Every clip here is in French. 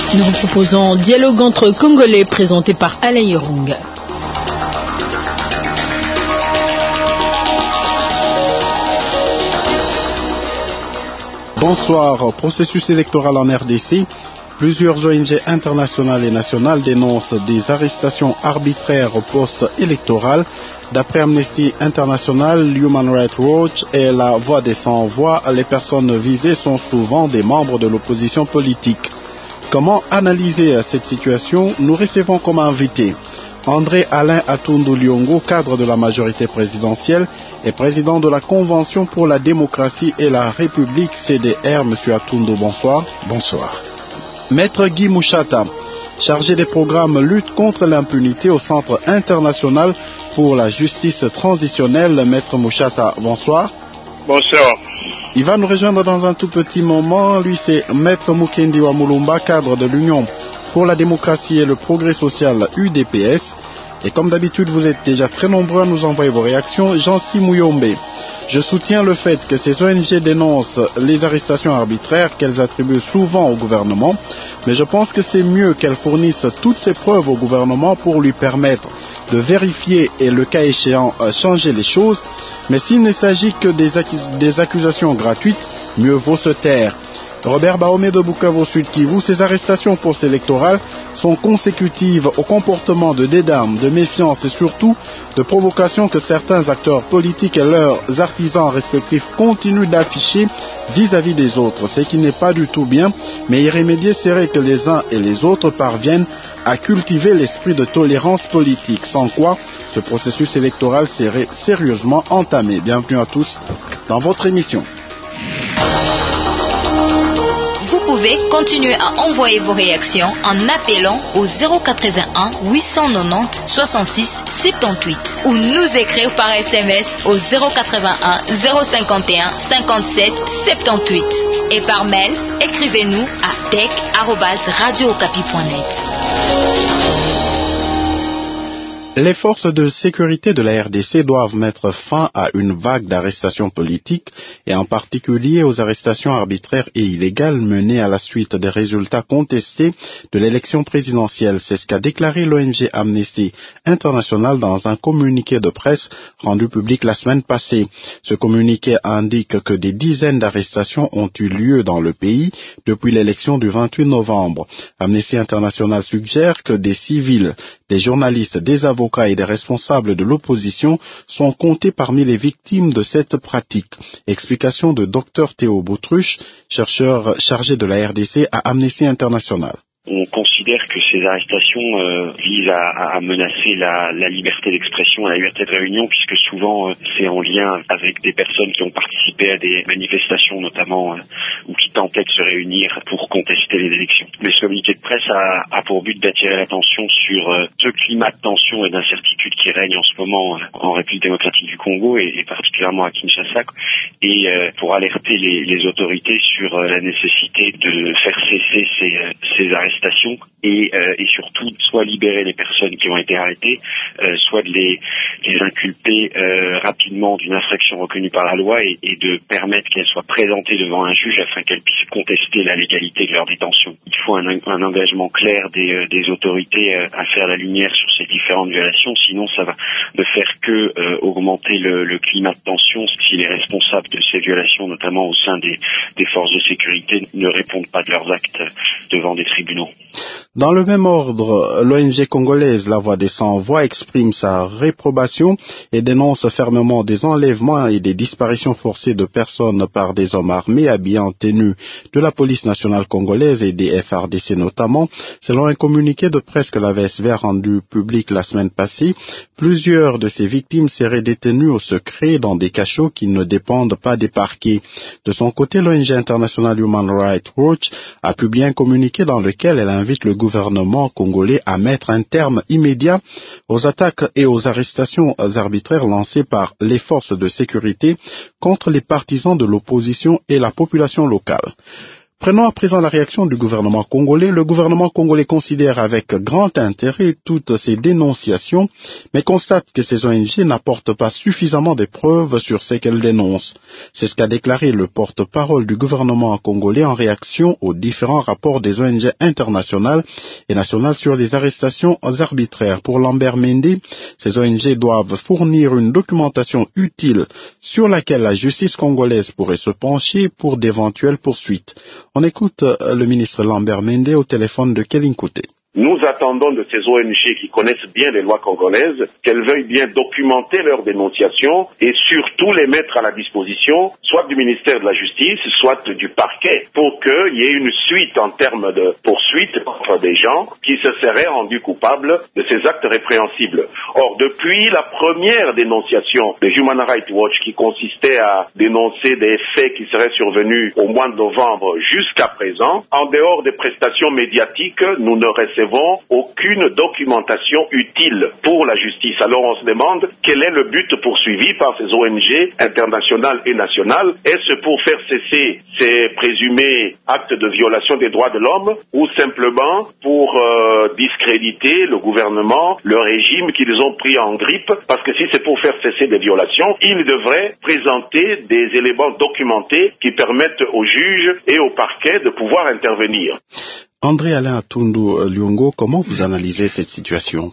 Nous vous proposons Dialogue entre Congolais présenté par Alain Yorung. Bonsoir. Processus électoral en RDC. Plusieurs ONG internationales et nationales dénoncent des arrestations arbitraires post-électorales. D'après Amnesty International, Human Rights Watch et la Voix des sans-voix, les personnes visées sont souvent des membres de l'opposition politique. Comment analyser cette situation? Nous recevons comme invité André Alain Atundu Liongo, cadre de la majorité présidentielle et président de la Convention pour la démocratie et la République CDR. Monsieur Atundu, bonsoir. Bonsoir. Maître Guy Mouchata, chargé des programmes lutte contre l'impunité au Centre international pour la justice transitionnelle. Maître Mouchata, bonsoir. Bonsoir. Il va nous rejoindre dans un tout petit moment. Lui, c'est Maître Mukendi Wamulumba, cadre de l'Union pour la démocratie et le progrès social UDPS. Et comme d'habitude, vous êtes déjà très nombreux à nous envoyer vos réactions. Jean-Si Mouyombe. Je soutiens le fait que ces ONG dénoncent les arrestations arbitraires qu'elles attribuent souvent au gouvernement, mais je pense que c'est mieux qu'elles fournissent toutes ces preuves au gouvernement pour lui permettre de vérifier et, le cas échéant, changer les choses. Mais s'il ne s'agit que des accusations gratuites, mieux vaut se taire. Robert Baomé de Bukavu Sud Kivu, ces arrestations post-électorales sont consécutives au comportement de dédame, de méfiance et surtout de provocation que certains acteurs politiques et leurs artisans respectifs continuent d'afficher vis-à-vis des autres, ce qui n'est pas du tout bien, mais y remédier serait que les uns et les autres parviennent à cultiver l'esprit de tolérance politique, sans quoi ce processus électoral serait sérieusement entamé. Bienvenue à tous dans votre émission. Vous pouvez continuer à envoyer vos réactions en appelant au 081 890 66 78 ou nous écrire par SMS au 081 051 57 78 et par mail, écrivez-nous à tech@radiookapi.net. Les forces de sécurité de la RDC doivent mettre fin à une vague d'arrestations politiques et en particulier aux arrestations arbitraires et illégales menées à la suite des résultats contestés de l'élection présidentielle. C'est ce qu'a déclaré l'ONG Amnesty International dans un communiqué de presse rendu public la semaine passée. Ce communiqué indique que des dizaines d'arrestations ont eu lieu dans le pays depuis l'élection du 28 novembre. Amnesty International suggère que des civils, des journalistes, des avocats et des responsables de l'opposition sont comptés parmi les victimes de cette pratique. Explication de Dr Théo Boutruche, chercheur chargé de la RDC à Amnesty International. On considère que ces arrestations visent à menacer la liberté d'expression, la liberté de réunion, puisque souvent c'est en lien avec des personnes qui ont participé à des manifestations notamment ou qui tentaient de se réunir pour contester les élections. Mais ce communiqué de presse a pour but d'attirer l'attention sur ce climat de tension et d'incertitude qui règne en ce moment en République démocratique du Congo et particulièrement à Kinshasa, et pour alerter les autorités sur la nécessité de faire cesser ces arrestations et surtout soit libérer les personnes qui ont été arrêtées, soit de les inculper rapidement d'une infraction reconnue par la loi et de permettre qu'elles soient présentées devant un juge afin qu'elles puissent contester la légalité de leur détention. Il faut un engagement clair des autorités à faire la lumière sur ces différentes violations, sinon ça va ne faire que augmenter le climat de tension si les responsables de ces violations, notamment au sein des forces de sécurité, ne répondent pas de leurs actes devant des tribunaux. Dans le même ordre, l'ONG congolaise La Voix des Sans-Voix exprime sa réprobation et dénonce fermement des enlèvements et des disparitions forcées de personnes par des hommes armés habillés en tenue de la police nationale congolaise et des FARDC notamment. Selon un communiqué de presse que la VSV a rendu public la semaine passée, plusieurs de ces victimes seraient détenues au secret dans des cachots qui ne dépendent pas des parquets. De son côté, l'ONG internationale Human Rights Watch a publié un communiqué dans lequel elle invite le gouvernement congolais à mettre un terme immédiat aux attaques et aux arrestations arbitraires lancées par les forces de sécurité contre les partisans de l'opposition et la population locale. Prenons à présent la réaction du gouvernement congolais. Le gouvernement congolais considère avec grand intérêt toutes ces dénonciations, mais constate que ces ONG n'apportent pas suffisamment de preuves sur ce qu'elles dénoncent. C'est ce qu'a déclaré le porte-parole du gouvernement congolais en réaction aux différents rapports des ONG internationales et nationales sur les arrestations arbitraires. Pour Lambert Mende, ces ONG doivent fournir une documentation utile sur laquelle la justice congolaise pourrait se pencher pour d'éventuelles poursuites. On écoute le ministre Lambert Mende au téléphone de Kevin Kouté. Nous attendons de ces ONG qui connaissent bien les lois congolaises qu'elles veuillent bien documenter leurs dénonciations et surtout les mettre à la disposition soit du ministère de la Justice, soit du parquet, pour qu'il y ait une suite en termes de poursuite contre des gens qui se seraient rendus coupables de ces actes répréhensibles. Or, depuis la première dénonciation de Human Rights Watch qui consistait à dénoncer des faits qui seraient survenus au mois de novembre jusqu'à présent, en dehors des prestations médiatiques, nous ne recevons aucune documentation utile pour la justice. Alors on se demande quel est le but poursuivi par ces ONG internationales et nationales. Est-ce pour faire cesser ces présumés actes de violation des droits de l'homme ou simplement pour discréditer le gouvernement, le régime qu'ils ont pris en grippe? Parce que si c'est pour faire cesser des violations, ils devraient présenter des éléments documentés qui permettent aux juges et au parquet de pouvoir intervenir. André-Alain Atundu-Lyongo, comment vous analysez cette situation?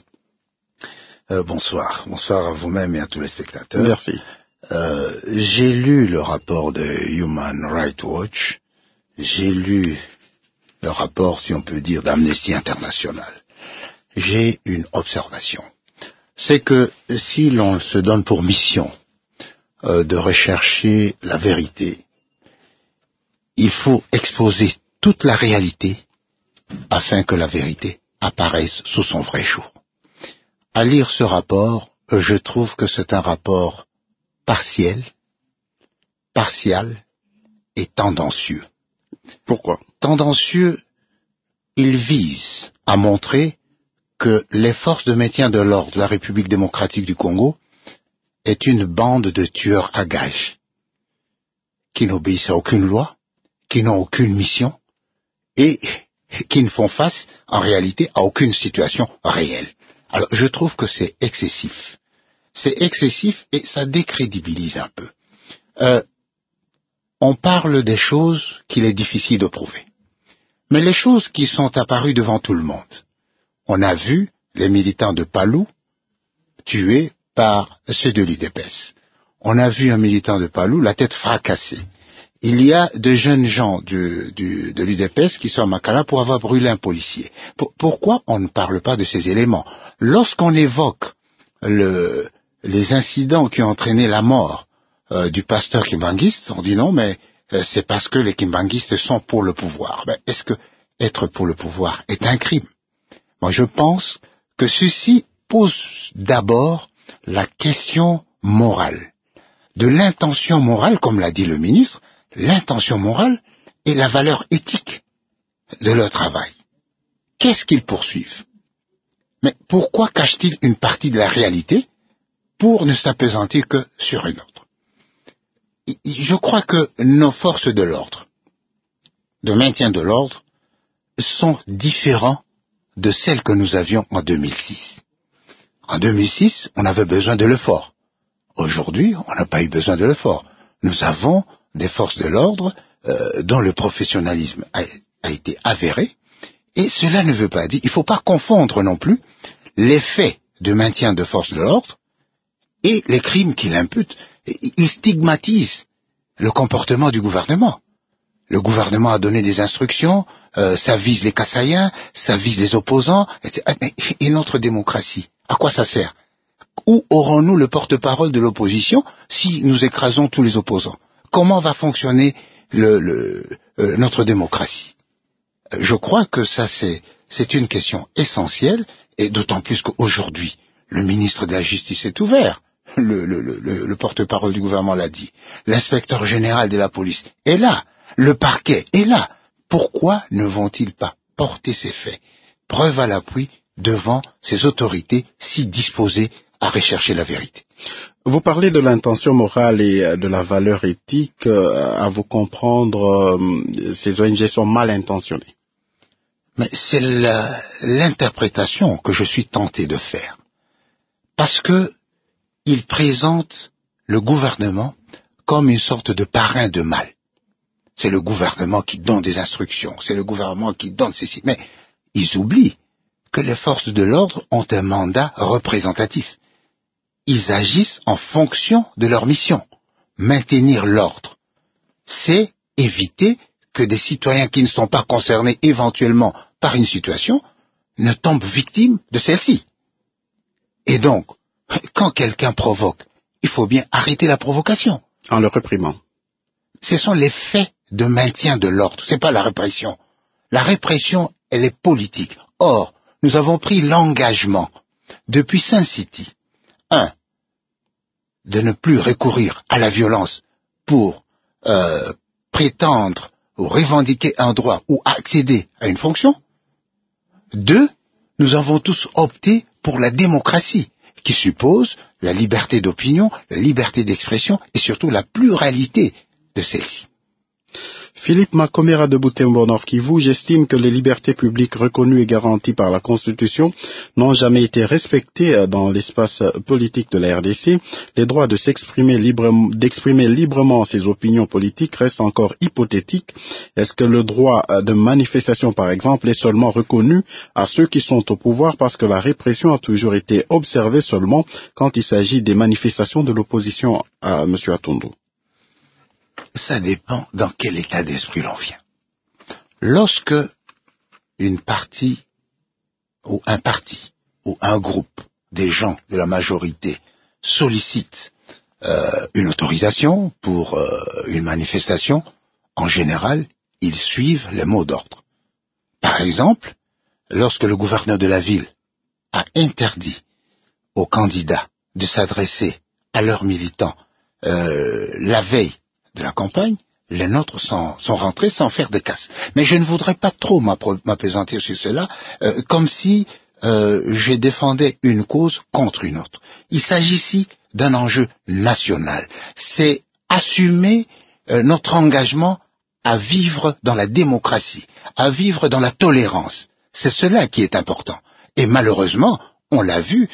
Bonsoir. Bonsoir à vous-même et à tous les spectateurs. Merci. J'ai lu le rapport de Human Rights Watch. J'ai lu le rapport, si on peut dire, d'Amnesty International. J'ai une observation. C'est que si l'on se donne pour mission de rechercher la vérité, il faut exposer toute la réalité afin que la vérité apparaisse sous son vrai jour. À lire ce rapport, je trouve que c'est un rapport partiel et tendancieux. Pourquoi? Tendancieux, il vise à montrer que les forces de maintien de l'ordre de la République démocratique du Congo est une bande de tueurs à gages qui n'obéissent à aucune loi, qui n'ont aucune mission et qui ne font face, en réalité, à aucune situation réelle. Alors, je trouve que c'est excessif. C'est excessif et ça décrédibilise un peu. On parle des choses qu'il est difficile de prouver. Mais les choses qui sont apparues devant tout le monde. On a vu les militants de Palou tués par ceux de l'UDPS. On a vu un militant de Palou, la tête fracassée. Il y a de jeunes gens de l'UDPS qui sont à Makala pour avoir brûlé un policier. Pourquoi on ne parle pas de ces éléments? Lorsqu'on évoque les incidents qui ont entraîné la mort du pasteur kimbanguiste, on dit non, mais c'est parce que les kimbanguistes sont pour le pouvoir. Ben, est-ce que être pour le pouvoir est un crime? Moi, je pense que ceci pose d'abord la question morale. De l'intention morale, comme l'a dit le ministre, l'intention morale et la valeur éthique de leur travail. Qu'est-ce qu'ils poursuivent? Mais pourquoi cachent-ils une partie de la réalité pour ne s'appesantir que sur une autre? Je crois que nos forces de l'ordre, de maintien de l'ordre, sont différents de celles que nous avions en 2006. En 2006, on avait besoin de l'effort. Aujourd'hui, on n'a pas eu besoin de l'effort. Nous avons des forces de l'ordre dont le professionnalisme a été avéré, et cela ne veut pas dire, il ne faut pas confondre non plus les faits de maintien de forces de l'ordre et les crimes qu'il impute. Il stigmatise le comportement du gouvernement. Le gouvernement a donné des instructions, ça vise les Kassaïens, ça vise les opposants, et notre démocratie, à quoi ça sert? Où aurons-nous le porte-parole de l'opposition si nous écrasons tous les opposants? Comment va fonctionner notre démocratie? Je crois que ça c'est une question essentielle, et d'autant plus qu'aujourd'hui, le ministre de la Justice est ouvert. Le porte-parole du gouvernement l'a dit. L'inspecteur général de la police est là. Le parquet est là. Pourquoi ne vont-ils pas porter ces faits, preuve à l'appui, devant ces autorités si disposées à rechercher la vérité. Vous parlez de l'intention morale et de la valeur éthique. À vous comprendre, ces ONG sont mal intentionnées. Mais c'est l'interprétation que je suis tenté de faire. Parce que ils présentent le gouvernement comme une sorte de parrain de mal. C'est le gouvernement qui donne des instructions, c'est le gouvernement qui donne ceci. Mais ils oublient que les forces de l'ordre ont un mandat représentatif. Ils agissent en fonction de leur mission. Maintenir l'ordre, c'est éviter que des citoyens qui ne sont pas concernés éventuellement par une situation ne tombent victimes de celle-ci. Et donc, quand quelqu'un provoque, il faut bien arrêter la provocation. En le réprimant. Ce sont les faits de maintien de l'ordre, c'est pas la répression. La répression, elle est politique. Or, nous avons pris l'engagement, depuis Sun City, de ne plus recourir à la violence pour prétendre ou revendiquer un droit ou accéder à une fonction. 2, nous avons tous opté pour la démocratie, qui suppose la liberté d'opinion, la liberté d'expression et surtout la pluralité de celle-ci. Philippe Makomera de Butembo Nord Kivu, j'estime que les libertés publiques reconnues et garanties par la Constitution n'ont jamais été respectées dans l'espace politique de la RDC. Les droits de d'exprimer librement ses opinions politiques restent encore hypothétiques. Est-ce que le droit de manifestation, par exemple, est seulement reconnu à ceux qui sont au pouvoir parce que la répression a toujours été observée seulement quand il s'agit des manifestations de l'opposition à M. Atondo? Ça dépend dans quel état d'esprit l'on vient. Lorsque une partie ou un parti ou un groupe des gens de la majorité sollicitent une autorisation pour une manifestation, en général, ils suivent les mots d'ordre. Par exemple, lorsque le gouverneur de la ville a interdit aux candidats de s'adresser à leurs militants la veille de la campagne, les nôtres sont rentrés sans faire de casse. Mais je ne voudrais pas trop m'appesantir sur cela, comme si je défendais une cause contre une autre. Il s'agit ici d'un enjeu national. C'est assumer notre engagement à vivre dans la démocratie, à vivre dans la tolérance. C'est cela qui est important. Et malheureusement, on l'a vu,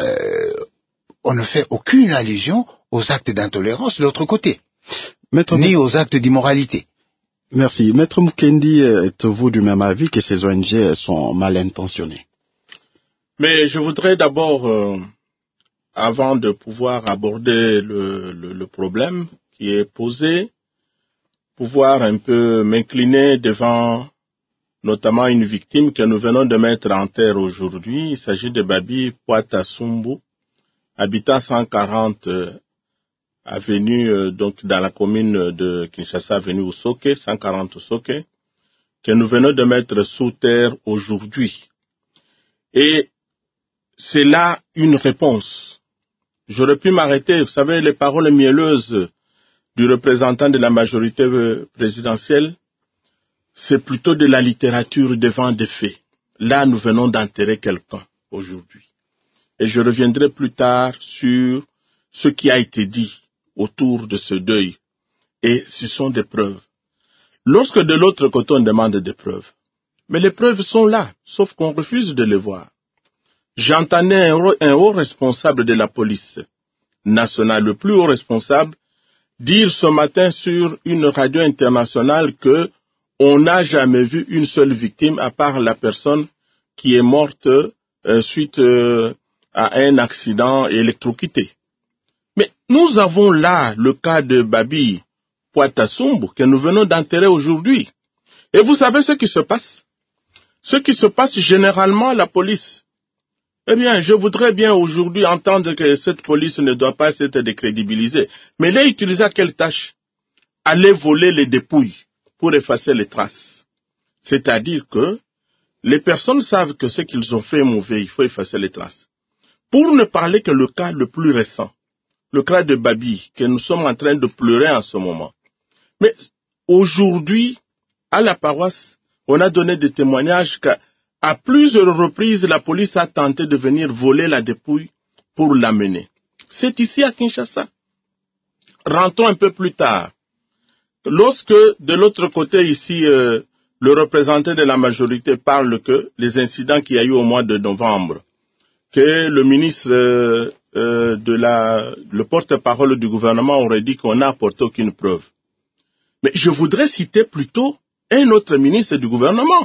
on ne fait aucune allusion aux actes d'intolérance de l'autre côté. Ni aux actes d'immoralité. Merci. Maître Mukendi, êtes-vous du même avis que ces ONG sont mal intentionnées? Mais je voudrais d'abord, avant de pouvoir aborder le problème qui est posé, pouvoir un peu m'incliner devant notamment une victime que nous venons de mettre en terre aujourd'hui. Il s'agit de Babi Poatasumbu, habitant 140 avenue, donc dans la commune de Kinshasa, avenue Usoke, 140 Usoke, que nous venons de mettre sous terre aujourd'hui. Et c'est là une réponse. J'aurais pu m'arrêter, vous savez, les paroles mielleuses du représentant de la majorité présidentielle, c'est plutôt de la littérature devant des faits. Là, nous venons d'enterrer quelqu'un aujourd'hui. Et je reviendrai plus tard sur ce qui a été dit autour de ce deuil. Et ce sont des preuves. Lorsque de l'autre côté on demande des preuves, mais les preuves sont là, sauf qu'on refuse de les voir. J'entendais un haut responsable de la police nationale, le plus haut responsable, dire ce matin sur une radio internationale que on n'a jamais vu une seule victime à part la personne qui est morte suite à un accident électrocuté. Mais nous avons là le cas de Babi Poatasumbu que nous venons d'enterrer aujourd'hui. Et vous savez ce qui se passe? Ce qui se passe généralement, la police. Eh bien, je voudrais bien aujourd'hui entendre que cette police ne doit pas être décrédibilisée. Mais elle est utilisée à quelle tâche? Aller voler les dépouilles pour effacer les traces. C'est-à-dire que les personnes savent que ce qu'ils ont fait est mauvais, il faut effacer les traces. Pour ne parler que le cas le plus récent, le cas de Babi, que nous sommes en train de pleurer en ce moment. Mais aujourd'hui, à la paroisse, on a donné des témoignages qu'à plusieurs reprises, la police a tenté de venir voler la dépouille pour l'amener. C'est ici à Kinshasa. Rentrons un peu plus tard. Lorsque, de l'autre côté ici, le représentant de la majorité parle que les incidents qu'il y a eu au mois de novembre, que le ministre le porte-parole du gouvernement aurait dit qu'on n'a apporté aucune preuve. Mais je voudrais citer plutôt un autre ministre du gouvernement.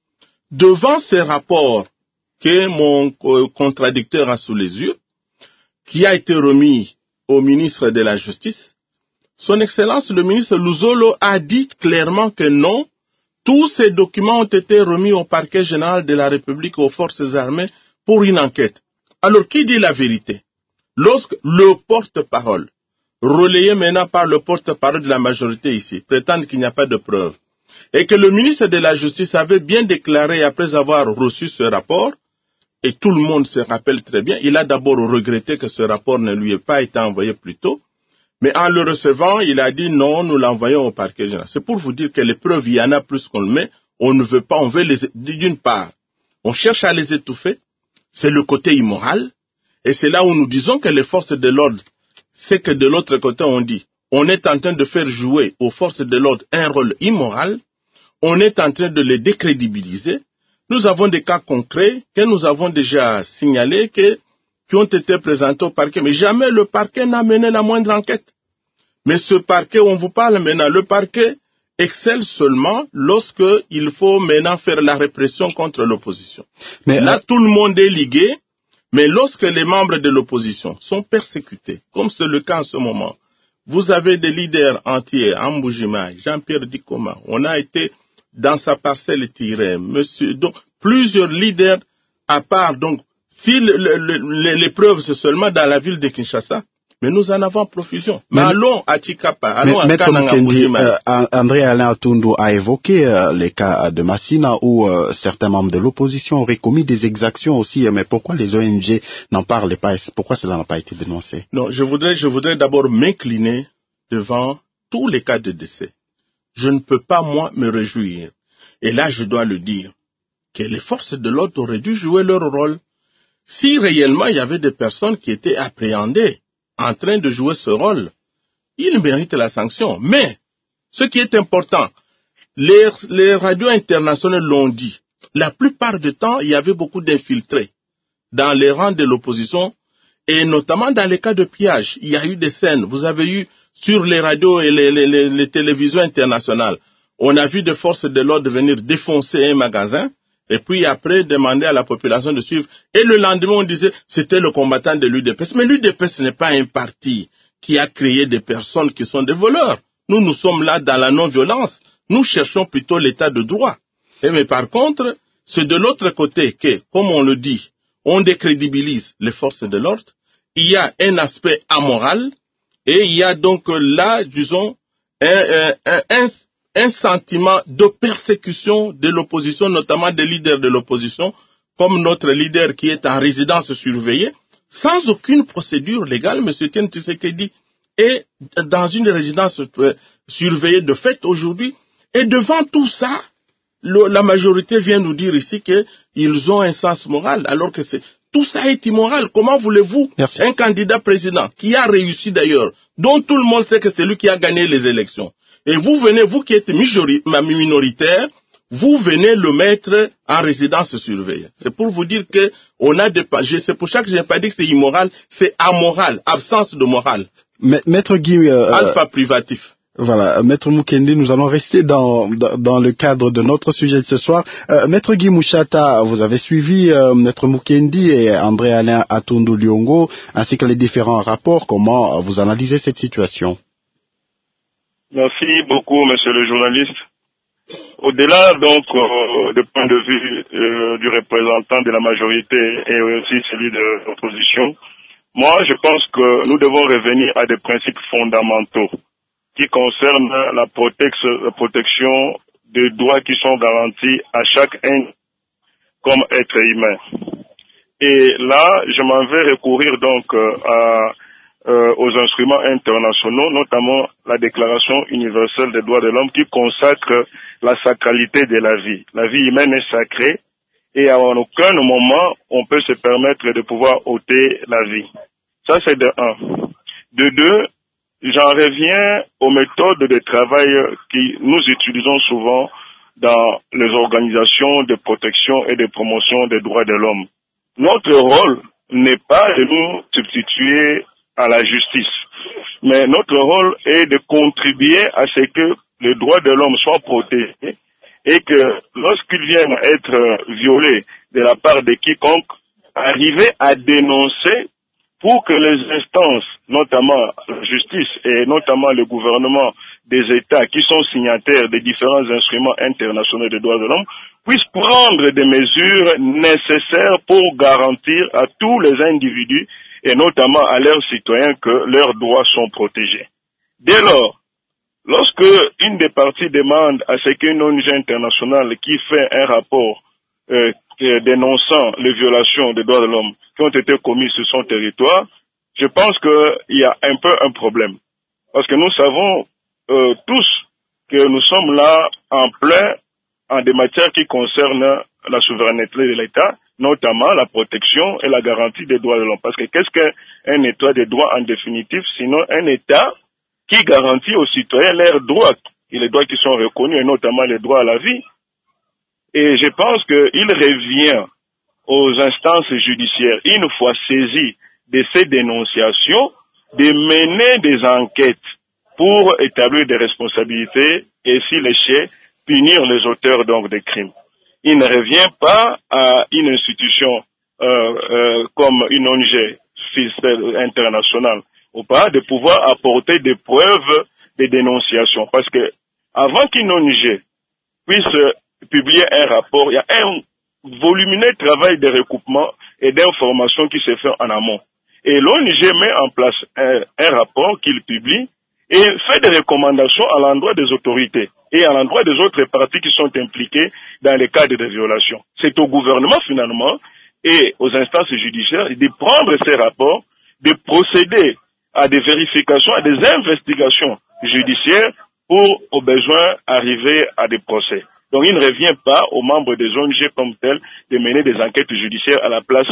Devant ces rapports que mon contradicteur a sous les yeux, qui a été remis au ministre de la Justice, Son Excellence le ministre Luzolo a dit clairement que non, tous ces documents ont été remis au parquet général de la République et aux forces armées pour une enquête. Alors, qui dit la vérité? Lorsque le porte-parole, relayé maintenant par le porte-parole de la majorité ici, prétend qu'il n'y a pas de preuves, et que le ministre de la Justice avait bien déclaré après avoir reçu ce rapport, et tout le monde se rappelle très bien, il a d'abord regretté que ce rapport ne lui ait pas été envoyé plus tôt, mais en le recevant, il a dit non, nous l'envoyons au parquet général. C'est pour vous dire que les preuves, il y en a plus qu'on le met, on ne veut pas, on veut les, d'une part, on cherche à les étouffer, c'est le côté immoral, et c'est là où nous disons que les forces de l'ordre, c'est que de l'autre côté on dit, on est en train de faire jouer aux forces de l'ordre un rôle immoral, on est en train de les décrédibiliser. Nous avons des cas concrets que nous avons déjà signalés qui ont été présentés au parquet, mais jamais le parquet n'a mené la moindre enquête. Mais ce parquet, on vous parle maintenant, le parquet excelle seulement lorsque il faut maintenant faire la répression contre l'opposition. Mais là, tout le monde est ligué, mais lorsque les membres de l'opposition sont persécutés, comme c'est le cas en ce moment, vous avez des leaders entiers, Amboujima, Jean-Pierre Dikoma, on a été dans sa parcelle tirée, donc plusieurs leaders à part, donc si les preuves c'est seulement dans la ville de Kinshasa, mais nous en avons profusion. Mais allons à Chikapa, allons à Kananga. André Alain Atundu a évoqué les cas de Massina où certains membres de l'opposition auraient commis des exactions aussi. Mais pourquoi les ONG n'en parlent pas? Pourquoi cela n'a pas été dénoncé? Non, je voudrais d'abord m'incliner devant tous les cas de décès. Je ne peux pas, moi, me réjouir. Et là, je dois le dire, que les forces de l'ordre auraient dû jouer leur rôle. Si réellement il y avait des personnes qui étaient appréhendées en train de jouer ce rôle, ils méritent la sanction. Mais, ce qui est important, les radios internationales l'ont dit, la plupart du temps, il y avait beaucoup d'infiltrés dans les rangs de l'opposition, et notamment dans les cas de pillage. Il y a eu des scènes, vous avez eu sur les radios et les télévisions internationales, on a vu des forces de l'ordre venir défoncer un magasin, et puis après demander à la population de suivre. Et le lendemain, on disait c'était le combattant de l'UDPS. Mais l'UDPS n'est pas un parti qui a créé des personnes qui sont des voleurs. Nous sommes là dans la non-violence. Nous cherchons plutôt l'état de droit. Mais par contre, c'est de l'autre côté que, comme on le dit, on décrédibilise les forces de l'ordre. Il y a un aspect amoral et il y a donc là, disons, un sentiment de persécution de l'opposition, notamment des leaders de l'opposition, comme notre leader qui est en résidence surveillée, sans aucune procédure légale. M. Etienne Tshisekedi est dans une résidence surveillée de fait aujourd'hui. Et devant tout ça, la majorité vient nous dire ici qu'ils ont un sens moral, alors que tout ça est immoral. Comment voulez-vous un candidat président qui a réussi d'ailleurs, dont tout le monde sait que c'est lui qui a gagné les élections, et vous venez, vous qui êtes minoritaire, vous venez le mettre en résidence surveillée. C'est pour vous dire que on a c'est pour ça que je n'ai pas dit que c'est immoral, c'est amoral, absence de morale. Maître Guy, alpha privatif. Voilà, Maître Mukendi, nous allons rester dans le cadre de notre sujet de ce soir. Maître Guy Mouchata, vous avez suivi Maître Mukendi et André Alain Atundu Liongo, ainsi que les différents rapports. Comment vous analysez cette situation? Merci beaucoup, monsieur le journaliste. Au-delà, donc, du point de vue du représentant de la majorité et aussi celui de l'opposition, moi, je pense que nous devons revenir à des principes fondamentaux qui concernent la protection des droits qui sont garantis à chacun comme être humain. Et là, je m'en vais recourir donc aux instruments internationaux, notamment la Déclaration universelle des droits de l'homme qui consacre la sacralité de la vie. La vie humaine est sacrée et à aucun moment on peut se permettre de pouvoir ôter la vie. Ça, c'est de un. De deux, j'en reviens aux méthodes de travail que nous utilisons souvent dans les organisations de protection et de promotion des droits de l'homme. Notre rôle n'est pas de nous substituer à la justice, mais notre rôle est de contribuer à ce que les droits de l'homme soient protégés et que lorsqu'ils viennent être violés de la part de quiconque, arriver à dénoncer pour que les instances, notamment la justice et notamment le gouvernement des États qui sont signataires des différents instruments internationaux des droits de l'homme, puissent prendre des mesures nécessaires pour garantir à tous les individus et notamment à leurs citoyens que leurs droits sont protégés. Dès lors, lorsque une des parties demande à ce qu'une ONG internationale qui fait un rapport dénonçant les violations des droits de l'homme qui ont été commises sur son territoire, je pense qu'il y a un peu un problème. Parce que nous savons tous que nous sommes là en plein en des matières qui concernent la souveraineté de l'État, notamment la protection et la garantie des droits de l'homme. Parce que qu'est-ce qu'un État des droits en définitive, sinon un État qui garantit aux citoyens leurs droits, et les droits qui sont reconnus, et notamment les droits à la vie. Et je pense qu'il revient aux instances judiciaires, une fois saisies de ces dénonciations, de mener des enquêtes pour établir des responsabilités et, si l'échec, punir les auteurs donc des crimes. Il ne revient pas à une institution comme une ONG internationale ou pas de pouvoir apporter des preuves de dénonciation. Parce que avant qu'une ONG puisse publier un rapport, il y a un volumineux travail de recoupement et d'information qui se fait en amont. Et l'ONG met en place un rapport qu'il publie et fait des recommandations à l'endroit des autorités et à l'endroit des autres parties qui sont impliquées dans les cas de violation. C'est au gouvernement finalement et aux instances judiciaires de prendre ces rapports, de procéder à des vérifications, à des investigations judiciaires pour, au besoin, arriver à des procès. Donc il ne revient pas aux membres des ONG comme tels de mener des enquêtes judiciaires à la place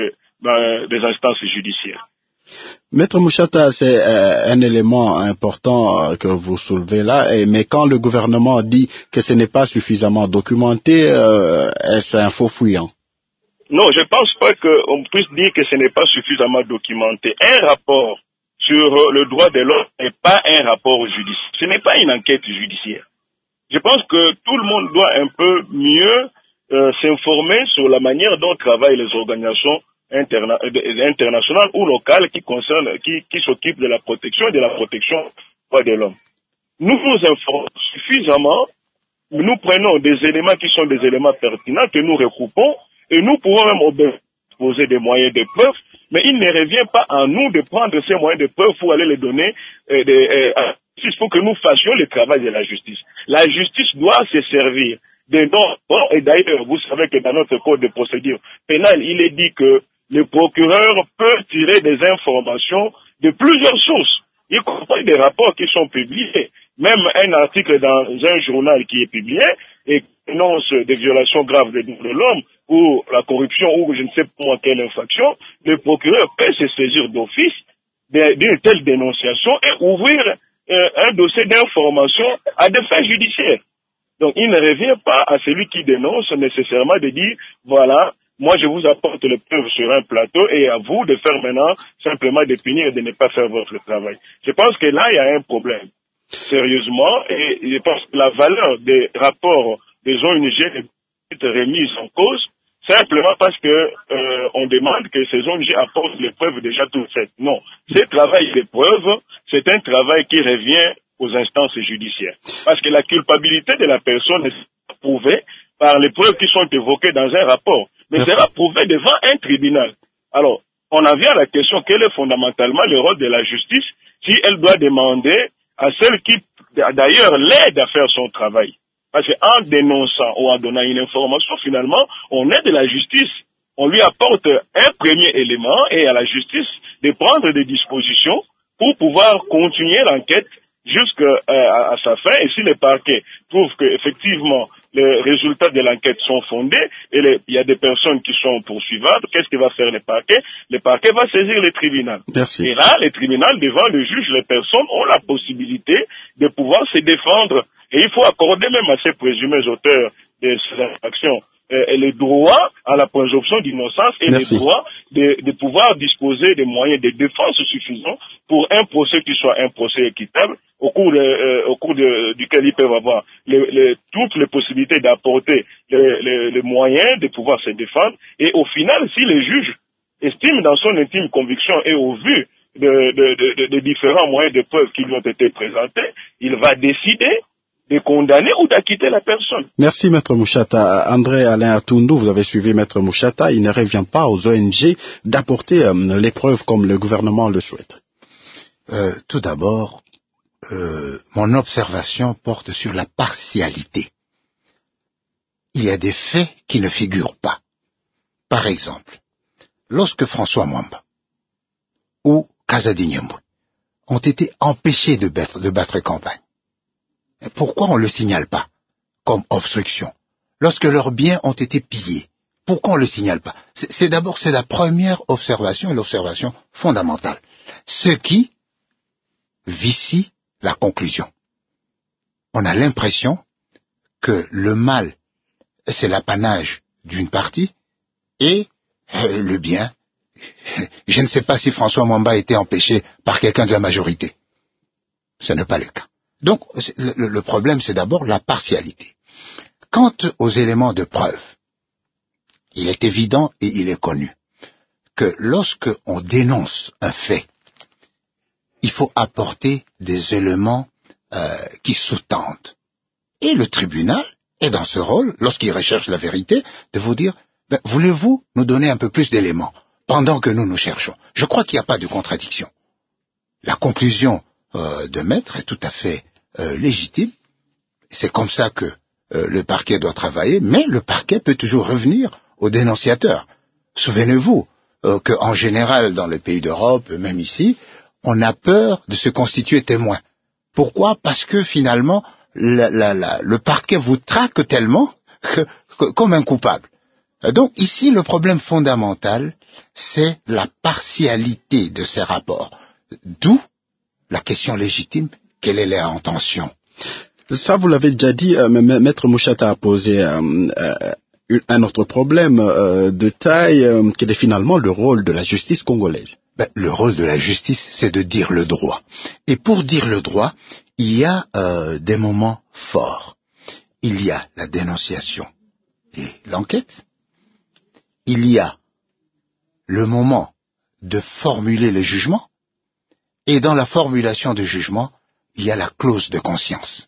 des instances judiciaires. Maître Mouchata, c'est un élément important que vous soulevez là, mais quand le gouvernement dit que ce n'est pas suffisamment documenté, est-ce un faux fuyant? Non, je ne pense pas qu'on puisse dire que ce n'est pas suffisamment documenté. Un rapport sur le droit de l'homme n'est pas un rapport judiciaire. Ce n'est pas une enquête judiciaire. Je pense que tout le monde doit un peu mieux s'informer sur la manière dont travaillent les organisations internationales ou locales qui s'occupent de la protection et de la protection des droits de l'homme. Nous nous informons suffisamment, nous prenons des éléments qui sont des éléments pertinents que nous recoupons et nous pouvons même poser des moyens de preuve, mais il ne revient pas à nous de prendre ces moyens de preuve pour aller les donner pour que nous fassions le travail de la justice. La justice doit se servir des normes, et d'ailleurs, vous savez que dans notre code de procédure pénale, il est dit que le procureur peut tirer des informations de plusieurs sources, y compris des rapports qui sont publiés, même un article dans un journal qui est publié et qui dénonce des violations graves des droits de l'homme ou la corruption ou je ne sais pas quelle infraction, le procureur peut se saisir d'office d'une telle dénonciation et ouvrir un dossier d'information à des fins judiciaires. Donc il ne revient pas à celui qui dénonce nécessairement de dire voilà, moi je vous apporte les preuves sur un plateau et à vous de faire maintenant simplement de punir et de ne pas faire votre travail. Je pense que là il y a un problème, sérieusement, et je pense que la valeur des rapports des ONG est remise en cause simplement parce que on demande que ces ONG apportent les preuves déjà toutes faites. Non, ce travail de preuves, c'est un travail qui revient aux instances judiciaires. Parce que la culpabilité de la personne est prouvée par les preuves qui sont évoquées dans un rapport, mais sera prouvée devant un tribunal. Alors, on en vient à la question, quel est fondamentalement le rôle de la justice si elle doit demander à celle qui, d'ailleurs, l'aide à faire son travail. Parce qu'en dénonçant ou en donnant une information, finalement, on aide la justice. On lui apporte un premier élément et à la justice de prendre des dispositions pour pouvoir continuer l'enquête jusqu'à sa fin. Et si le parquet trouve qu'effectivement, les résultats de l'enquête sont fondés et il y a des personnes qui sont poursuivables, qu'est-ce que va faire le parquet? Le parquet va saisir le tribunal. Merci. Et là, le tribunal, devant le juge, les personnes ont la possibilité de pouvoir se défendre. Et il faut accorder même à ces présumés auteurs de ces infractions le droit à la présomption d'innocence et le droit de pouvoir disposer des moyens de défense suffisants pour un procès qui soit un procès équitable, au cours duquel ils peuvent avoir toutes les possibilités d'apporter les moyens de pouvoir se défendre. Et au final, si le juge estime dans son intime conviction et au vu de différents moyens de preuve qui lui ont été présentés, il va décider de condamner ou d'acquitter la personne. Merci, Maître Mouchata. André Alain Atundu, vous avez suivi Maître Mouchata. Il ne revient pas aux ONG d'apporter les preuves comme le gouvernement le souhaite. Tout d'abord, mon observation porte sur la partialité. Il y a des faits qui ne figurent pas. Par exemple, lorsque François Mwamba ou Kazadi Nyambwe ont été empêchés de battre campagne, pourquoi on ne le signale pas comme obstruction? Lorsque leurs biens ont été pillés, pourquoi on ne le signale pas? C'est la première observation et l'observation fondamentale. Ce qui vicie la conclusion. On a l'impression que le mal, c'est l'apanage d'une partie et le bien, je ne sais pas si François Mwamba a été empêché par quelqu'un de la majorité. Ce n'est pas le cas. Donc, le problème, c'est d'abord la partialité. Quant aux éléments de preuve, il est évident et il est connu que lorsque on dénonce un fait, il faut apporter des éléments qui sous-tendent. Et le tribunal est dans ce rôle, lorsqu'il recherche la vérité, de vous dire, voulez-vous nous donner un peu plus d'éléments pendant que nous cherchons? Je crois qu'il n'y a pas de contradiction. La conclusion de maître est tout à fait légitime. C'est comme ça que le parquet doit travailler, mais le parquet peut toujours revenir au dénonciateur. Souvenez-vous qu'en général, dans les pays d'Europe, même ici, on a peur de se constituer témoin. Pourquoi? Parce que finalement, le parquet vous traque tellement comme un coupable. Donc ici, le problème fondamental, c'est la partialité de ces rapports. D'où la question légitime, quelle est leur intention? Ça, vous l'avez déjà dit, Maître Mouchata a posé un autre problème de taille, qui est finalement le rôle de la justice congolaise. Le rôle de la justice, c'est de dire le droit. Et pour dire le droit, il y a des moments forts. Il y a la dénonciation et l'enquête. Il y a le moment de formuler le jugement. Et dans la formulation du jugement, il y a la clause de conscience.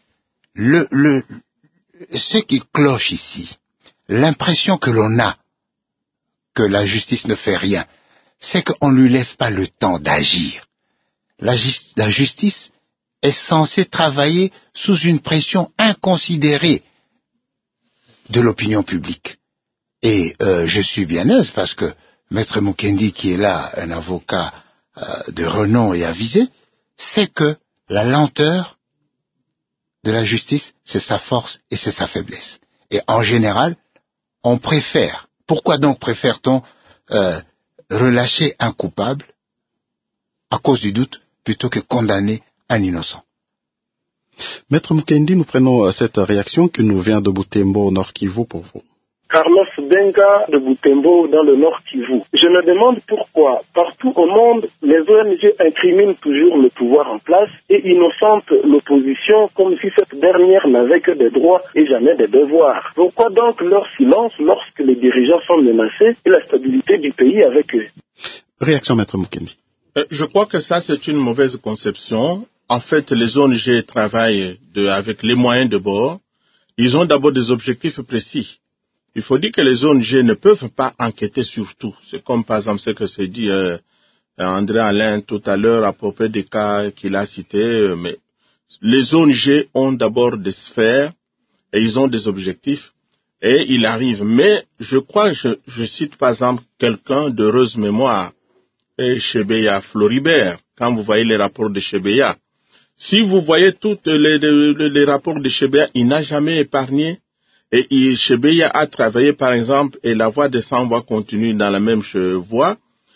Ce qui cloche ici, l'impression que l'on a que la justice ne fait rien, c'est qu'on ne lui laisse pas le temps d'agir. La justice est censée travailler sous une pression inconsidérée de l'opinion publique. Et je suis bien aise parce que Maître Mukendi, qui est là, un avocat de renom et avisé, sait que la lenteur de la justice, c'est sa force et c'est sa faiblesse. Et en général, on préfère. Pourquoi donc préfère-t-on relâcher un coupable à cause du doute plutôt que condamner un innocent? Maître Mukendi, nous prenons cette réaction qui nous vient de Butembo, Nord Kivu, pour vous. Carlos Benga de Butembo dans le Nord Kivu. Je me demande pourquoi, partout au monde, les ONG incriminent toujours le pouvoir en place et innocentent l'opposition comme si cette dernière n'avait que des droits et jamais des devoirs. Pourquoi donc leur silence lorsque les dirigeants sont menacés et la stabilité du pays avec eux? Réaction, Maître Mukendi. Je crois que ça, c'est une mauvaise conception. En fait, les ONG travaillent avec les moyens de bord. Ils ont d'abord des objectifs précis. Il faut dire que les ONG ne peuvent pas enquêter sur tout. C'est comme par exemple ce que s'est dit André Alain tout à l'heure à propos des cas qu'il a cités. Mais les ONG ont d'abord des sphères et ils ont des objectifs et il arrive. Mais je crois, je cite par exemple quelqu'un d'heureuse mémoire, Chebeya Floribert, quand vous voyez les rapports de Chebeya. Si vous voyez tous les rapports de Chebeya, il n'a jamais épargné Et Chebeya a travaillé, par exemple, et la voix des sans-voix continue dans la même voie,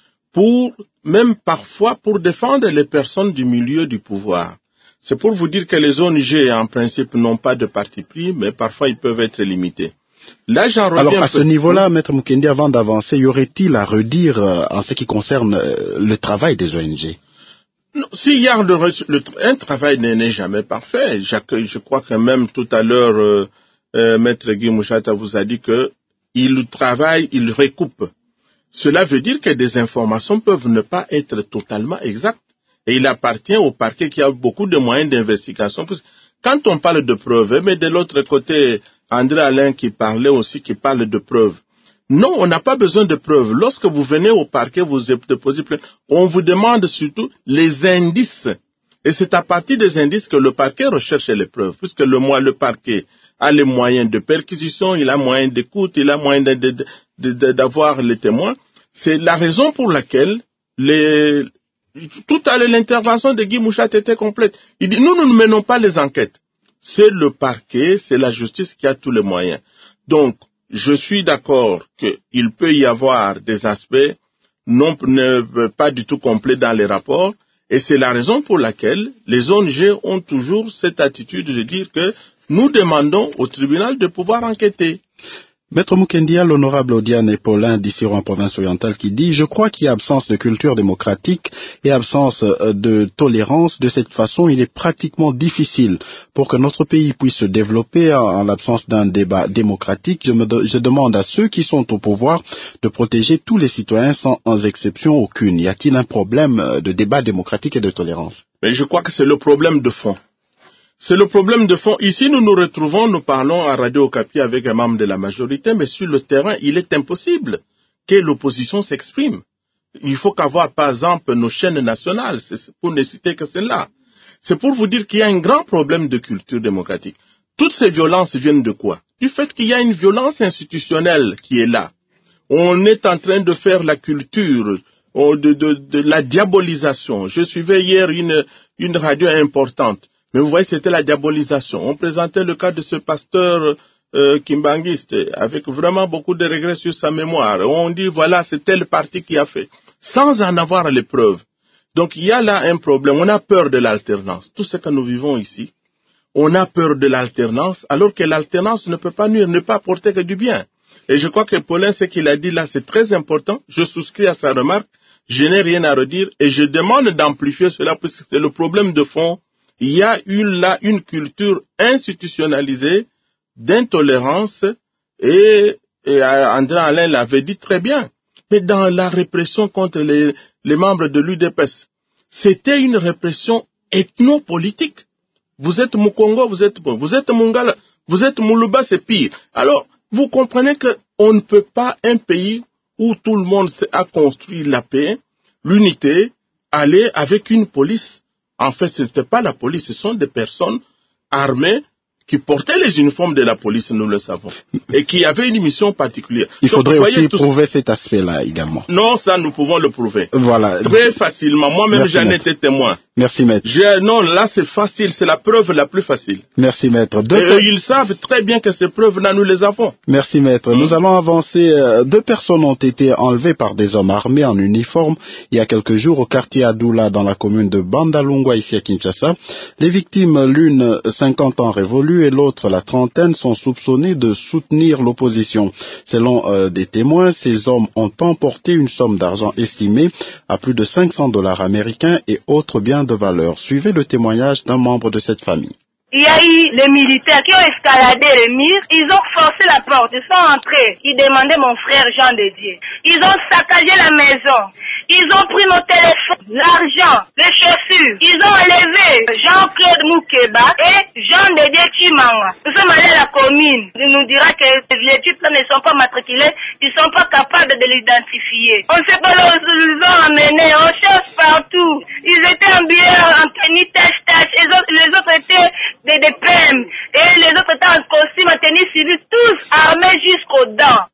même parfois pour défendre les personnes du milieu du pouvoir. C'est pour vous dire que les ONG, en principe, n'ont pas de parti pris, mais parfois ils peuvent être limités. Là, j'en reviens. Alors, à ce niveau-là, Maître Mukendi, avant d'avancer, y aurait-il à redire en ce qui concerne le travail des ONG? Non, s'il y a un travail n'est jamais parfait. Je crois que même tout à l'heure, Maître Guy Mouchata vous a dit que il travaille, il recoupe. Cela veut dire que des informations peuvent ne pas être totalement exactes. Et il appartient au parquet qui a beaucoup de moyens d'investigation. Quand on parle de preuves, mais de l'autre côté, André Alain qui parlait aussi, qui parle de preuves. Non, on n'a pas besoin de preuves. Lorsque vous venez au parquet, vous déposez plainte, on vous demande surtout les indices. Et c'est à partir des indices que le parquet recherche les preuves. Puisque le parquet a les moyens de perquisition, il a moyen d'écoute, il a moyen d'avoir les témoins. C'est la raison pour laquelle tout à l'heure l'intervention de Guy Mouchat était complète. Il dit, nous ne menons pas les enquêtes. C'est le parquet, c'est la justice qui a tous les moyens. Donc, je suis d'accord qu'il peut y avoir des aspects pas du tout complets dans les rapports, et c'est la raison pour laquelle les ONG ont toujours cette attitude de dire que nous demandons au tribunal de pouvoir enquêter. Maître Mukendi, l'honorable Odiane Paulin d'ici en province orientale qui dit « Je crois qu'il y a absence de culture démocratique et absence de tolérance. De cette façon, il est pratiquement difficile pour que notre pays puisse se développer en l'absence d'un débat démocratique. Je demande à ceux qui sont au pouvoir de protéger tous les citoyens sans exception aucune. Y a-t-il un problème de débat démocratique et de tolérance ?» Mais je crois que c'est le problème de fond. C'est le problème de fond. Ici, nous parlons à Radio Okapi avec un membre de la majorité, mais sur le terrain, il est impossible que l'opposition s'exprime. Il faut qu'avoir, par exemple, nos chaînes nationales, pour ne citer que celle-là. C'est pour vous dire qu'il y a un grand problème de culture démocratique. Toutes ces violences viennent de quoi? Du fait qu'il y a une violence institutionnelle qui est là. On est en train de faire la culture de la diabolisation. Je suivais hier une radio importante. Mais vous voyez, c'était la diabolisation. On présentait le cas de ce pasteur kimbangiste avec vraiment beaucoup de regrets sur sa mémoire. On dit, voilà, c'est tel parti qui a fait, sans en avoir les preuves. Donc, il y a là un problème. On a peur de l'alternance. Tout ce que nous vivons ici, on a peur de l'alternance, alors que l'alternance ne peut pas nuire, ne pas apporter que du bien. Et je crois que Paulin, ce qu'il a dit là, c'est très important. Je souscris à sa remarque. Je n'ai rien à redire et je demande d'amplifier cela parce que c'est le problème de fond. Il y a là une culture institutionnalisée d'intolérance et André Alain l'avait dit très bien. Mais dans la répression contre les membres de l'UDPS, c'était une répression ethnopolitique. Vous êtes Mukongo, vous êtes Mungala, vous êtes Muluba, c'est pire. Alors, vous comprenez qu'on ne peut pas, un pays où tout le monde a construit la paix, l'unité, aller avec une police. En fait, ce n'était pas la police, ce sont des personnes armées qui portaient les uniformes de la police, nous le savons, et qui avaient une mission particulière. Il faudrait aussi prouver cet aspect-là également. Non, ça, nous pouvons le prouver. Voilà. Très facilement. Moi-même, j'en étais témoin. Merci, maître. Non, là, c'est facile. C'est la preuve la plus facile. Merci, maître. Ils savent très bien que ces preuves-là, nous les avons. Merci, maître. Nous allons avancer. 2 personnes ont été enlevées par des hommes armés en uniforme il y a quelques jours au quartier Adoula dans la commune de Bandalungwa, ici à Kinshasa. Les victimes, l'une 50 ans révolue et l'autre la trentaine, sont soupçonnées de soutenir l'opposition. Selon des témoins, ces hommes ont emporté une somme d'argent estimée à plus de $500 américains et autres biens de valeur. Suivez le témoignage d'un membre de cette famille. Il y a eu des militaires qui ont escaladé les murs, ils ont forcé la porte, ils sont entrés, ils demandaient mon frère Jean de Dieu. Ils ont saccagé la maison, ils ont pris nos téléphones, l'argent, les chaussures, ils ont enlevé Jean-Claude Moukeba et Jean de Dieu Chimanga. Nous sommes allés à la commune, il nous dira que les types ne sont pas matriculés, ils ne sont pas capables de l'identifier. On ne sait pas où ils ont amenés, on cherche partout. Ils étaient habillés en tenue tache-tache, les autres étaient des PM, et les autres étaient en costume, en tenue civile, tous armés jusqu'aux dents.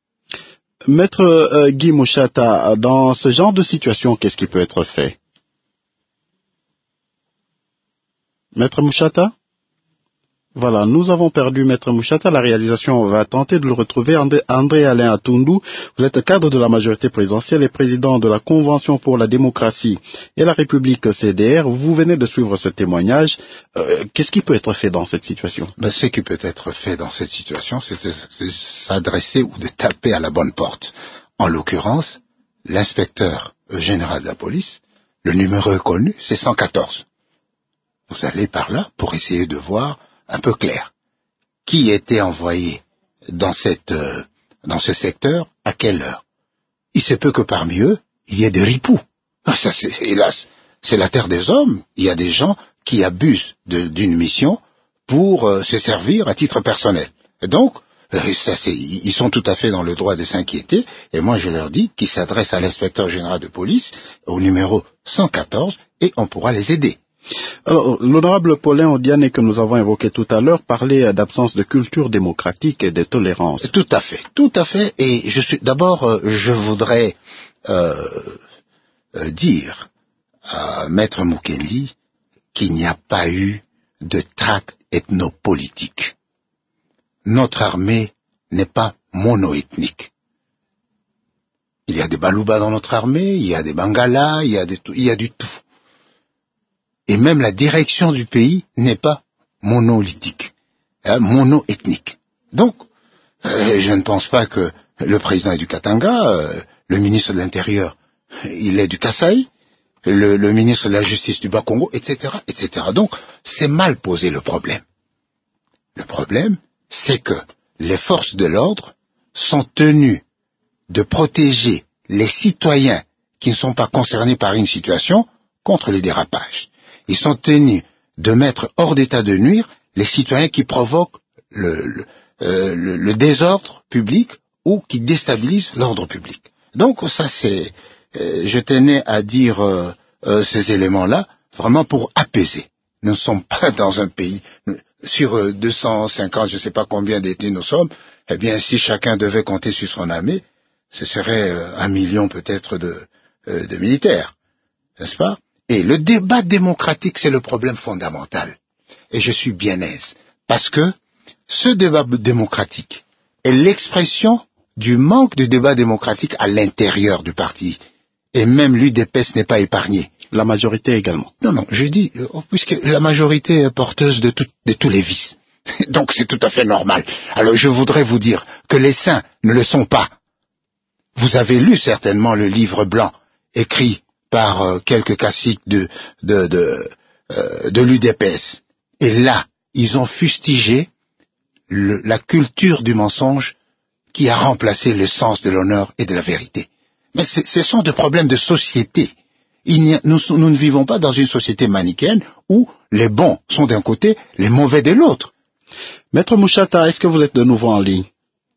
Maître Guy Mouchata, dans ce genre de situation, qu'est-ce qui peut être fait? Maître Mouchata? Voilà, nous avons perdu Maître Mouchata. La réalisation va tenter de le retrouver. André Alain Atundu, vous êtes cadre de la majorité présidentielle et président de la Convention pour la démocratie et la République CDR. Vous venez de suivre ce témoignage. Qu'est-ce qui peut être fait dans cette situation? Ce qui peut être fait dans cette situation, c'est de s'adresser ou de taper à la bonne porte. En l'occurrence, l'inspecteur général de la police, le numéro reconnu, c'est 114. Vous allez par là pour essayer de voir un peu clair. Qui était envoyé dans ce secteur, à quelle heure? Il se peut que parmi eux, il y ait des ripoux. Ça, hélas, c'est la terre des hommes. Il y a des gens qui abusent d'une mission pour se servir à titre personnel. Et donc, ils sont tout à fait dans le droit de s'inquiéter. Et moi, je leur dis qu'ils s'adressent à l'inspecteur général de police, au numéro 114, et on pourra les aider. Alors, l'honorable Paulin Odiane que nous avons évoqué tout à l'heure parlait d'absence de culture démocratique et de tolérance. Tout à fait. Et je voudrais dire à Maître Mukendi qu'il n'y a pas eu de traque ethnopolitique. Notre armée n'est pas monoethnique. Il y a des Baluba dans notre armée, il y a des Bangala, il y a du tout. Et même la direction du pays n'est pas monolithique, monoethnique. Donc, je ne pense pas que le président est du Katanga, le ministre de l'Intérieur, il est du Kasaï, le ministre de la Justice du Bas-Congo, etc., etc. Donc, c'est mal posé le problème. Le problème, c'est que les forces de l'ordre sont tenues de protéger les citoyens qui ne sont pas concernés par une situation contre les dérapages. Ils sont tenus de mettre hors d'état de nuire les citoyens qui provoquent le désordre public ou qui déstabilisent l'ordre public. Donc ça c'est, je tenais à dire ces éléments-là vraiment pour apaiser. Nous ne sommes pas dans un pays, sur 250, je ne sais pas combien détenus nous sommes, eh bien si chacun devait compter sur son armée, ce serait 1 million peut-être de militaires, n'est-ce pas? Et le débat démocratique, c'est le problème fondamental. Et je suis bien aise. Parce que ce débat démocratique est l'expression du manque de débat démocratique à l'intérieur du parti. Et même l'UDPS n'est pas épargnée. La majorité également. Non, je dis, puisque la majorité est porteuse de tous les vices. Donc c'est tout à fait normal. Alors je voudrais vous dire que les saints ne le sont pas. Vous avez lu certainement le livre blanc écrit par quelques caciques de l'UDPS. Et là, ils ont fustigé la culture du mensonge qui a remplacé le sens de l'honneur et de la vérité. Mais ce sont des problèmes de société. Nous ne vivons pas dans une société manichéenne où les bons sont d'un côté, les mauvais de l'autre. Maître Mouchata, est-ce que vous êtes de nouveau en ligne?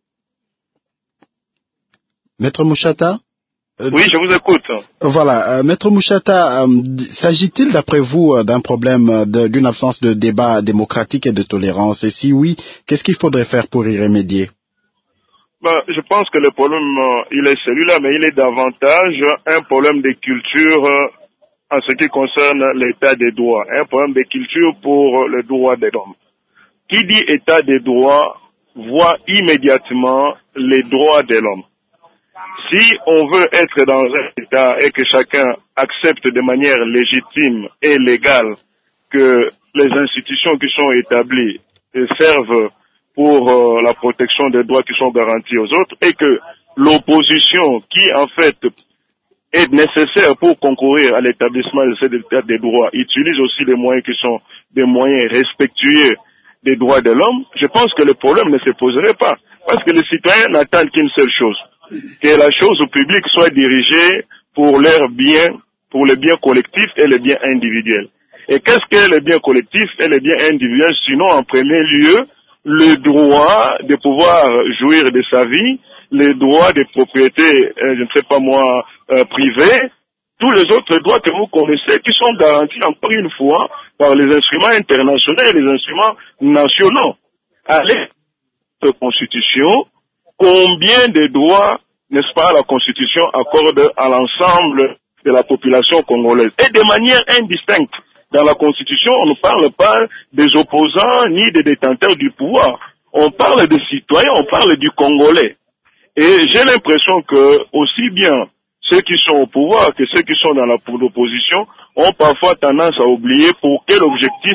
Maître Mouchata? Oui, je vous écoute. Voilà. Maître Mouchata, s'agit-il d'après vous d'un problème d'une absence de débat démocratique et de tolérance? Et si oui, qu'est-ce qu'il faudrait faire pour y remédier? Je pense que le problème, il est celui-là, mais il est davantage un problème de culture en ce qui concerne l'état des droits. Un problème de culture pour le droit de l'homme. Qui dit état des droits voit immédiatement les droits de l'homme. Si on veut être dans un état et que chacun accepte de manière légitime et légale que les institutions qui sont établies servent pour la protection des droits qui sont garantis aux autres et que l'opposition qui en fait est nécessaire pour concourir à l'établissement de cet état des droits utilise aussi les moyens qui sont des moyens respectueux des droits de l'homme, je pense que le problème ne se poserait pas. Parce que les citoyens n'attendent qu'une seule chose, que la chose publique soit dirigée pour leur bien, pour le bien collectif et le bien individuel. Et qu'est-ce que le bien collectif et le bien individuel, sinon en premier lieu, le droit de pouvoir jouir de sa vie, le droit de propriété, je ne sais pas moi, privée, tous les autres droits que vous connaissez qui sont garantis encore une fois par les instruments internationaux et les instruments nationaux. Allez, la Constitution, combien de droits, n'est-ce pas, la Constitution accorde à l'ensemble de la population congolaise et de manière indistincte. Dans la Constitution, on ne parle pas des opposants ni des détenteurs du pouvoir. On parle des citoyens, on parle du Congolais. Et j'ai l'impression que aussi bien ceux qui sont au pouvoir que ceux qui sont dans l'opposition ont parfois tendance à oublier pour quel objectif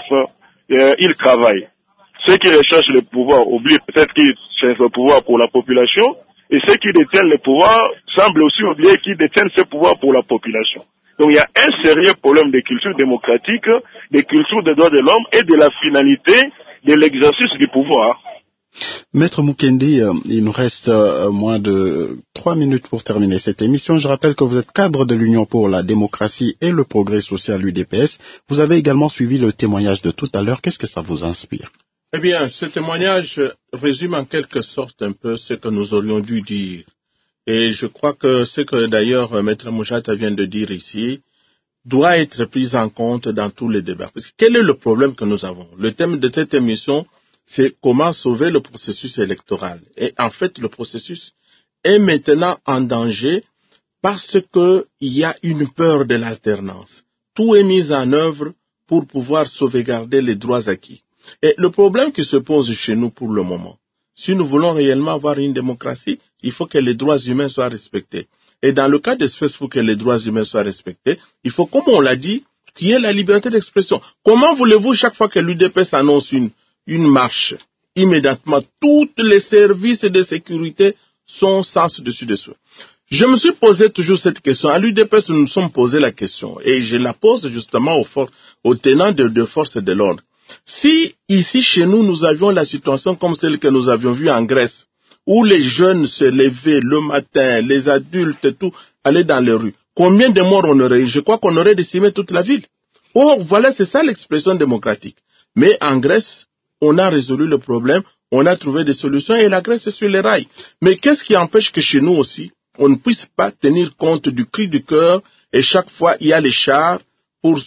ils travaillent. Ceux qui recherchent le pouvoir oublient peut-être qu'ils cherchent le pouvoir pour la population, et ceux qui détiennent le pouvoir semblent aussi oublier qu'ils détiennent ce pouvoir pour la population. Donc il y a un sérieux problème de culture démocratique, de culture des droits de l'homme et de la finalité de l'exercice du pouvoir. Maître Mukendi, il nous reste moins de 3 minutes pour terminer cette émission. Je rappelle que vous êtes cadre de l'Union pour la démocratie et le progrès social UDPS. Vous avez également suivi le témoignage de tout à l'heure. Qu'est-ce que ça vous inspire? Eh bien, ce témoignage résume en quelque sorte un peu ce que nous aurions dû dire. Et je crois que ce que d'ailleurs Maître Mouchata vient de dire ici doit être pris en compte dans tous les débats. Parce que quel est le problème que nous avons? Le thème de cette émission, c'est comment sauver le processus électoral. Et en fait, le processus est maintenant en danger parce qu'il y a une peur de l'alternance. Tout est mis en œuvre pour pouvoir sauvegarder les droits acquis. Et le problème qui se pose chez nous pour le moment, si nous voulons réellement avoir une démocratie, il faut que les droits humains soient respectés. Et dans le cas d'espèce, pour que les droits humains soient respectés, il faut, comme on l'a dit, qu'il y ait la liberté d'expression. Comment voulez-vous, chaque fois que l'UDPS annonce une marche, immédiatement, tous les services de sécurité sont sens dessus-dessous? Je me suis posé toujours cette question. À l'UDPS, nous nous sommes posé la question. Et je la pose justement aux tenants de forces de l'ordre. Si ici, chez nous, nous avions la situation comme celle que nous avions vue en Grèce, où les jeunes se levaient le matin, les adultes et tout, allaient dans les rues, combien de morts on aurait eu? Je crois qu'on aurait décimé toute la ville. Or, voilà, c'est ça l'expression démocratique. Mais en Grèce, on a résolu le problème, on a trouvé des solutions et la Grèce est sur les rails. Mais qu'est-ce qui empêche que chez nous aussi, on ne puisse pas tenir compte du cri du cœur et chaque fois il y a les chars pour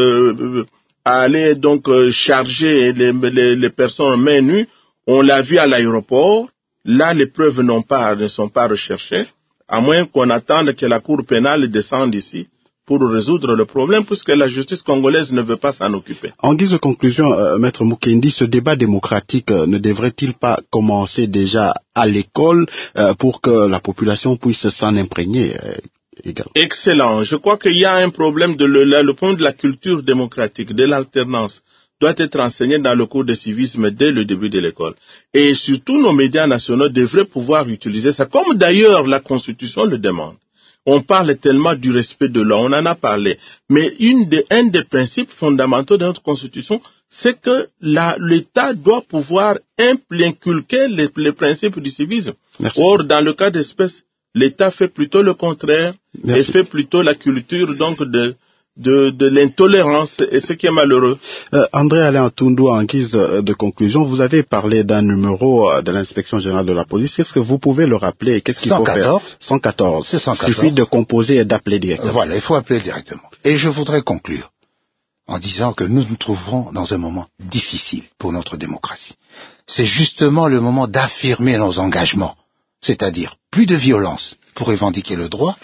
aller donc charger les personnes mains nues? On l'a vu à l'aéroport, là les preuves ne sont pas recherchées, à moins qu'on attende que la cour pénale descende ici pour résoudre le problème, puisque la justice congolaise ne veut pas s'en occuper. En guise de conclusion, Maître Mukendi, ce débat démocratique ne devrait-il pas commencer déjà à l'école pour que la population puisse s'en imprégner également? Excellent. Je crois qu'il y a un problème le problème de la culture démocratique, de l'alternance, doit être enseigné dans le cours de civisme dès le début de l'école. Et surtout, nos médias nationaux devraient pouvoir utiliser ça, comme d'ailleurs la Constitution le demande. On parle tellement du respect de l'homme, on en a parlé. Mais un des principes fondamentaux de notre Constitution, c'est que l'État doit pouvoir inculquer les principes du civisme. Merci. Or, dans le cas d'espèce, l'État fait plutôt le contraire. Merci. Et fait plutôt la culture donc de l'intolérance, et ce qui est malheureux. André Alain Toundou, en guise de conclusion, vous avez parlé d'un numéro de l'inspection générale de la police. Qu'est-ce que vous pouvez le rappeler? Qu'est-ce qu'il faut faire? 114. C'est 114. Il suffit de composer et d'appeler directement. Voilà, il faut appeler directement. Et je voudrais conclure en disant que nous nous trouverons dans un moment difficile pour notre démocratie. C'est justement le moment d'affirmer nos engagements, c'est-à-dire plus de violence pour revendiquer le droit,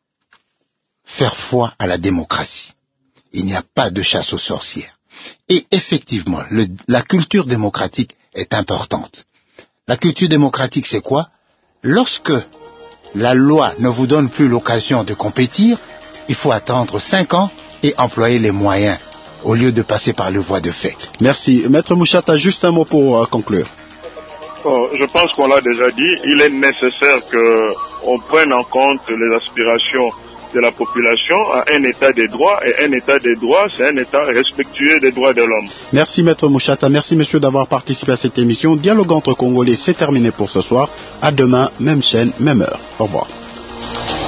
faire foi à la démocratie. Il n'y a pas de chasse aux sorcières. Et effectivement, la culture démocratique est importante. La culture démocratique, c'est quoi? Lorsque la loi ne vous donne plus l'occasion de compétir, il faut attendre 5 ans et employer les moyens au lieu de passer par les voies de fait. Merci. Maître Mouchata, juste un mot pour conclure. Je pense qu'on l'a déjà dit, il est nécessaire qu'on prenne en compte les aspirations de la population à un état des droits, et un état des droits, c'est un état respectueux des droits de l'homme. Merci Maître Mouchata, merci messieurs d'avoir participé à cette émission. Dialogue entre Congolais, c'est terminé pour ce soir. À demain, même chaîne, même heure. Au revoir.